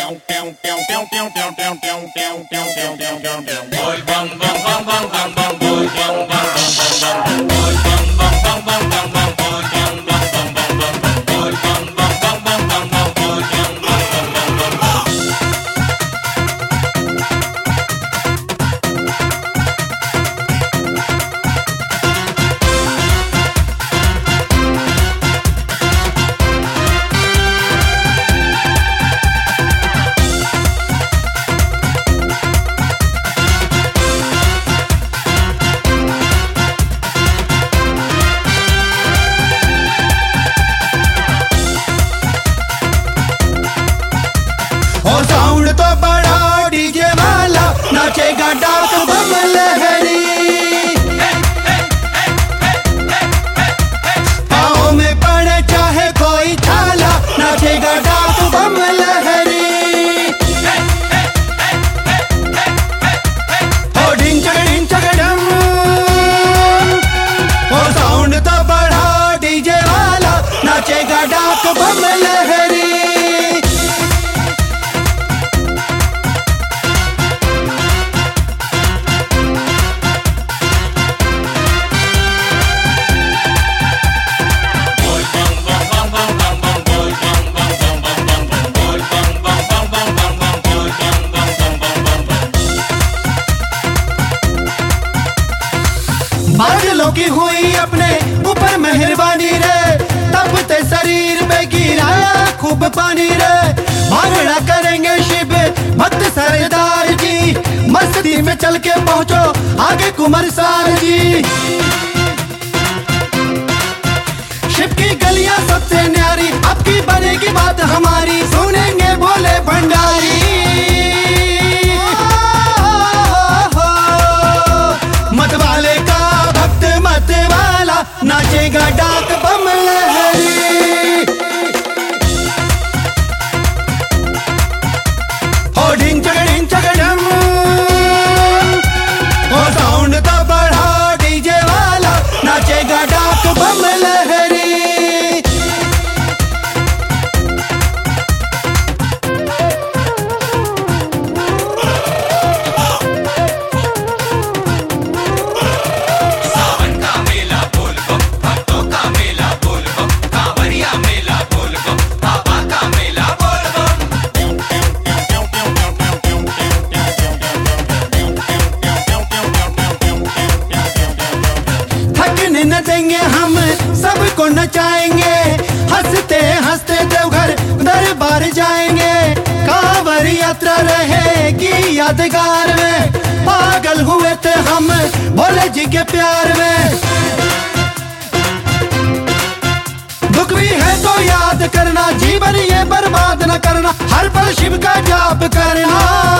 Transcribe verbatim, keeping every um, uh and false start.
और साउंड तो बड़ा डीजे वाला, नाचेगा डाक बम लहरी। पाँव में पड़े चाहे कोई छाला, नाचेगा डाक बम लहरी। ओ ढिंग चक ढिंग चक डम, और साउंड तो बड़ा डीजे वाला, नाचेगा डाक बम लहरी। बादलों की हुई अपने ऊपर मेहरबानी रे, तपते शरीर पे गिराया खूब पानी रे। भांगड़ा करेंगे शिव भक्त सरदार जी, मस्ती में चल के पहुंचो आगे कुंवर सार जी। शिव की गलियां सबसे न्यारी, अब की बनेगी बात हमारी, सुनेंगे भोले भंडारी। मत वाले का भक्त मत वाला, नाचेगा डाक बम लहरी। हो ढिंग चक ढिंग चक डम, हो साउंड तो बढ़ा डीजे वाला, नाचेगा डाक बम लहरी। न देंगे हम सबको नचाएंगे, हंसते हंसते देवघर दरबार जाएंगे। कांवर यात्रा रहेगी यादगार में, पागल हुए थे हम भोले जी के प्यार में। दुख भी है तो याद करना, जीवन ये बर्बाद न करना, हर पल शिव का जाप करना।